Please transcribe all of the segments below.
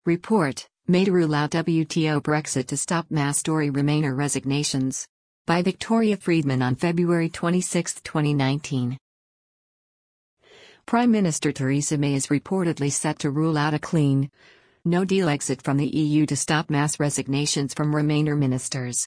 Report, May to rule out WTO Brexit to stop mass Tory Remainer resignations. By Victoria Friedman on February 26, 2019. Prime Minister Theresa May is reportedly set to rule out a clean, no-deal exit from the EU to stop mass resignations from Remainer ministers.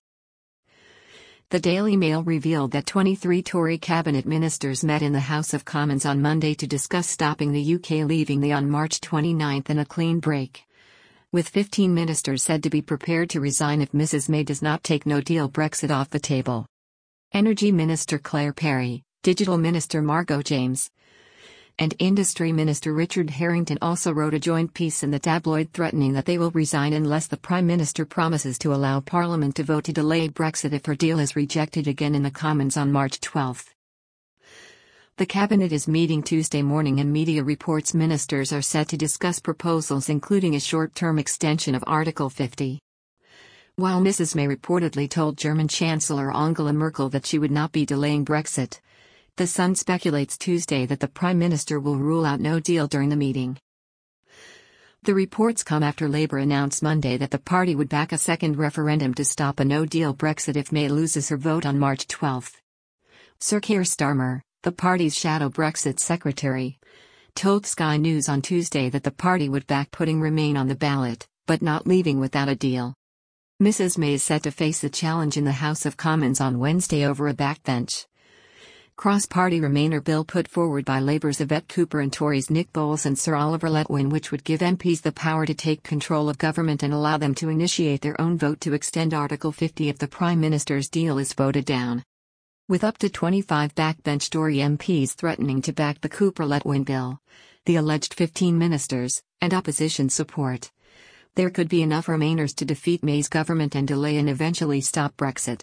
The Daily Mail revealed that 23 Tory cabinet ministers met in the House of Commons on Monday to discuss stopping the UK leaving the EU on March 29 in a clean break, with 15 ministers said to be prepared to resign if Mrs May does not take no-deal Brexit off the table. Energy Minister Claire Perry, Digital Minister Margot James, and Industry Minister Richard Harrington also wrote a joint piece in the tabloid threatening that they will resign unless the Prime Minister promises to allow Parliament to vote to delay Brexit if her deal is rejected again in the Commons on March 12. The Cabinet is meeting Tuesday morning and media reports ministers are set to discuss proposals including a short-term extension of Article 50. While Mrs May reportedly told German Chancellor Angela Merkel that she would not be delaying Brexit, The Sun speculates Tuesday that the Prime Minister will rule out no deal during the meeting. The reports come after Labour announced Monday that the party would back a second referendum to stop a no-deal Brexit if May loses her vote on March 12. Sir Keir Starmer, the party's shadow Brexit secretary, told Sky News on Tuesday that the party would back putting Remain on the ballot, but not leaving without a deal. Mrs May is set to face a challenge in the House of Commons on Wednesday over a backbench cross-party Remainer bill put forward by Labour's Yvette Cooper and Tories Nick Boles and Sir Oliver Letwin, which would give MPs the power to take control of government and allow them to initiate their own vote to extend Article 50 if the Prime Minister's deal is voted down. With up to 25 backbench Tory MPs threatening to back the Cooper-Letwin bill, the alleged 15 ministers, and opposition support, there could be enough Remainers to defeat May's government and delay and eventually stop Brexit.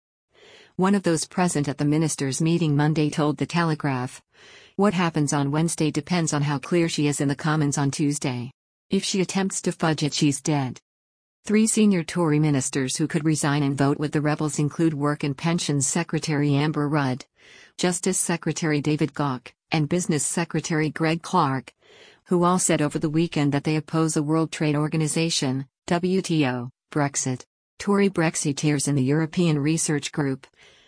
One of those present at the ministers' meeting Monday told The Telegraph, "What happens on Wednesday depends on how clear she is in the Commons on Tuesday. If she attempts to fudge it, she's dead." 3 senior Tory ministers who could resign and vote with the rebels include Work and Pensions Secretary Amber Rudd, Justice Secretary David Gauke, and Business Secretary Greg Clark, who all said over the weekend that they oppose the World Trade Organization, WTO, Brexit. Tory Brexiteers in the European Research Group,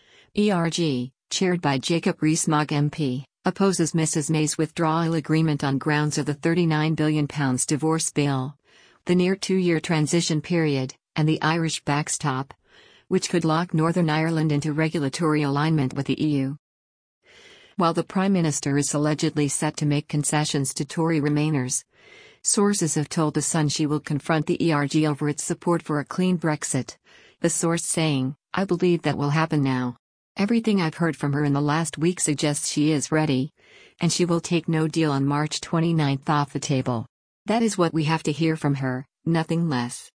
ERG, chaired by Jacob Rees-Mogg MP, opposes Mrs May's withdrawal agreement on grounds of the £39 billion divorce bill, the near 2-year transition period, and the Irish backstop, which could lock Northern Ireland into regulatory alignment with the EU. While the Prime Minister is allegedly set to make concessions to Tory Remainers, sources have told The Sun she will confront the ERG over its support for a clean Brexit, the source saying, "I believe that will happen now. Everything I've heard from her in the last week suggests she is ready, and she will take no deal on March 29 off the table. That is what we have to hear from her, nothing less."